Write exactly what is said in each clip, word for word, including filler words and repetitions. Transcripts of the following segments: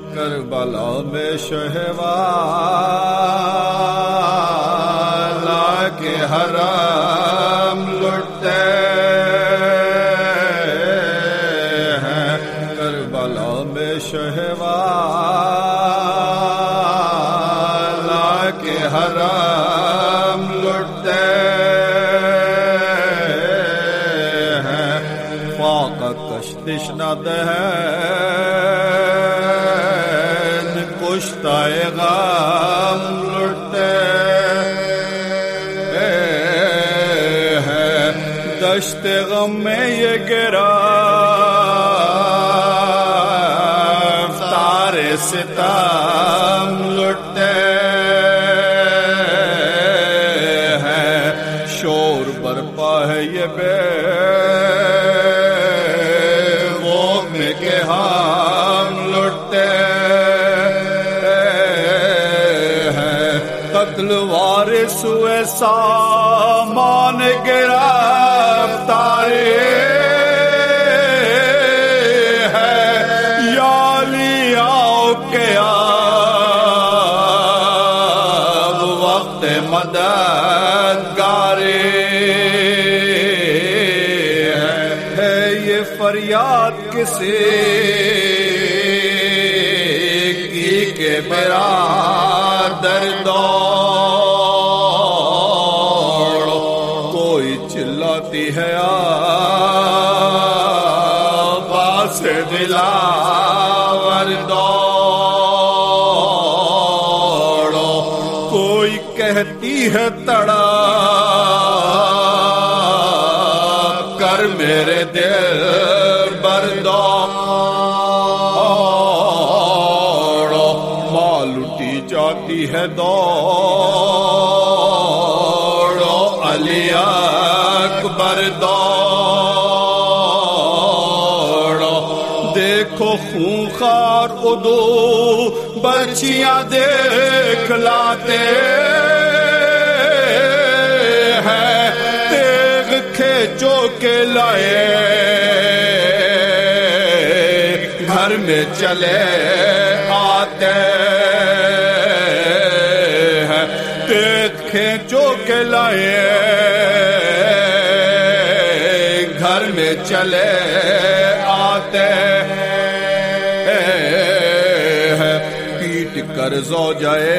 کربلا میں شہوالا کے حرم لٹتے ہیں، کربلا میں شہوالا کے حرم لٹتے ہیں، فاقہ کشتش ند ہے کشتۂ غم لٹتے ہیں، دشت غم میں یہ گرفتار ستم لٹتے ہیں، شور برپا ہے یہ بے غوغ میں کہ ہم لٹتے قتل وارث ہوئے سامان گرفتاری ہے، یا لیاؤ کہ اب وقت مددگاری ہے، یہ فریاد کسی کی کہ برادر دوڑو، کوئی چلاتی ہے آواز دلاور دوڑو، کوئی کہتی ہے تڑپ کر میرے دل بردوڑو، ماں لٹی جاتی ہے دوڑو، علی اکبر دوڑو، دیکھو خونخوار عدو بچیاں دیکھ لاتے ہیں، تیغ کھینچو کے لائے گھر میں چلے آتے ہیں، تیغ کھینچو کے لائے گھر میں چلے آتے ہیں، پیٹ کر زوجہ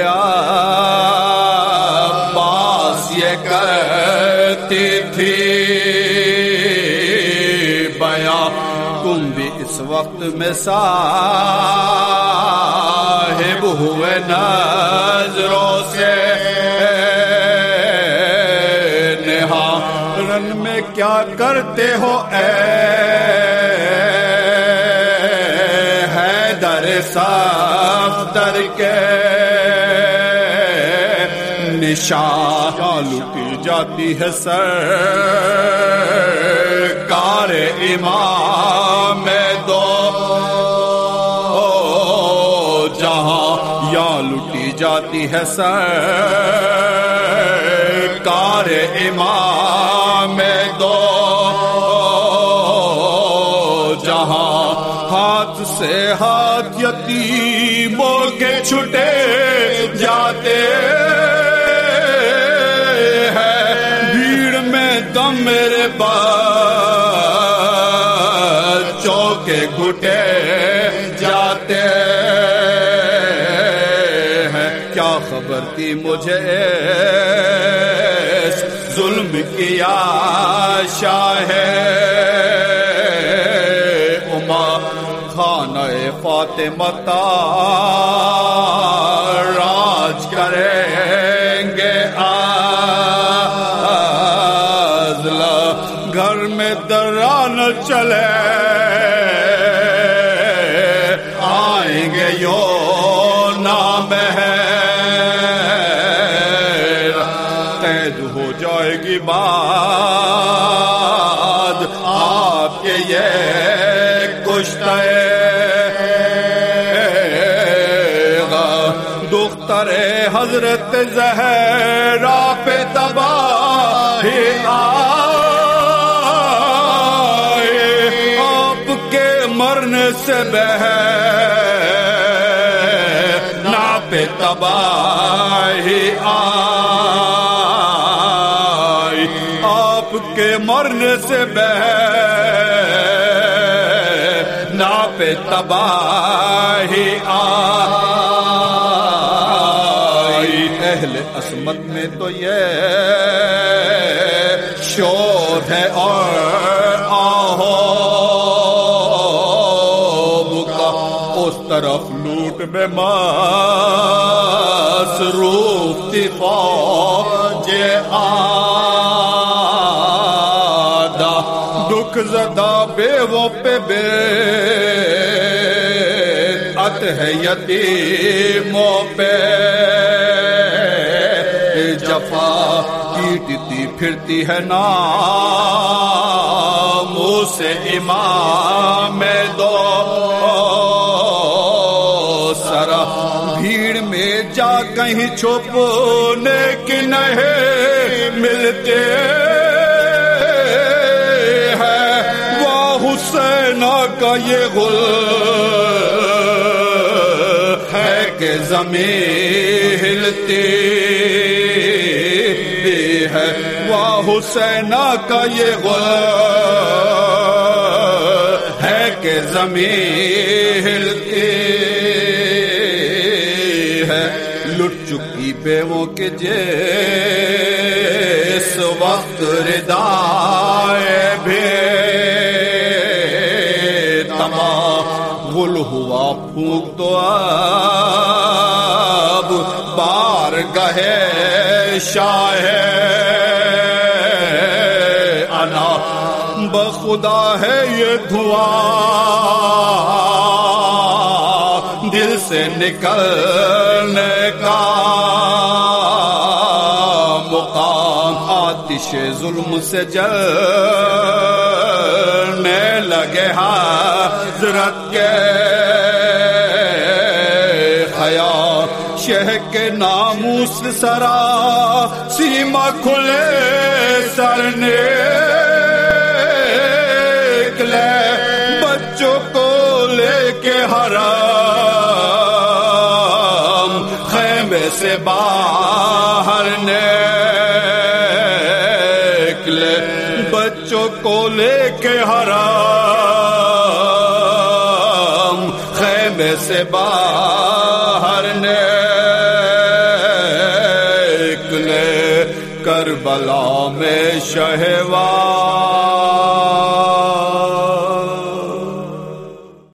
عباس یہ کرتی تھی بیاں، تم بھی اس وقت میں صاحب ہوئے نظروں سے، نہارن میں کیا کرتے ہو اے حیدر صفدر کے نشان، لٹی جاتی ہے سرکار امام دو جہاں، یا لٹی جاتی ہے سرکار امام دو جہاں، ہاتھ سے ہاتھ یتیموں کے چھٹے جاتے ہیں، بھیڑ میں دم میرے بچوں کے گھٹے جاتے ہیں، کیا خبر تھی مجھے اس ظلم کیا شاہ اما، خانہ فاطمہ راج کریں گے آزلا، گھر میں دران چلے آئیں گے یو نام ہے، قید ہو جائے گی بات آپ کے یہ کشتہ دختر حضرت زہرا پہ تباہی آئے، آپ کے مرنے سے بہر تباہی آئی، آپ کے مرنے سے بہ نا پہ تباہی آئی۔ اہل عصمت میں تو یہ شور ہے اور آہو کا، اس طرف لوٹ بے مصروف تھی فوج آدھا، دکھ زدہ بیووں پہ بیعت ہے یتیموں پہ، جفا پیٹتی پھرتی ہے ناموں سے امام دو سرا، بھیڑ میں جا کہیں چھپنے کی نہیں ملتے ہیں، وہ حسین کا یہ غل ہے کہ زمین ہلتی ہے، وہ حسین کا یہ غل ہے کہ زمین ہلتی ہے، لٹ چکی بیووں کے جس وقت ردائے بھی تمام غل ہوا پھونک تو اب بار گہے شاہ انا، بخدا ہے یہ دھواں دل سے نکلنے کا مقام، آتش ظلم سے جلنے لگے حضرت کے خیال، شہ کے ناموس سرا سیما کھلے سر نکلے، بچوں کو لے کے حرام خیمے سے باہر نکلے، بچوں کو لے کے حرام خیمے سے باہر نکلے، کربلا میں شہوا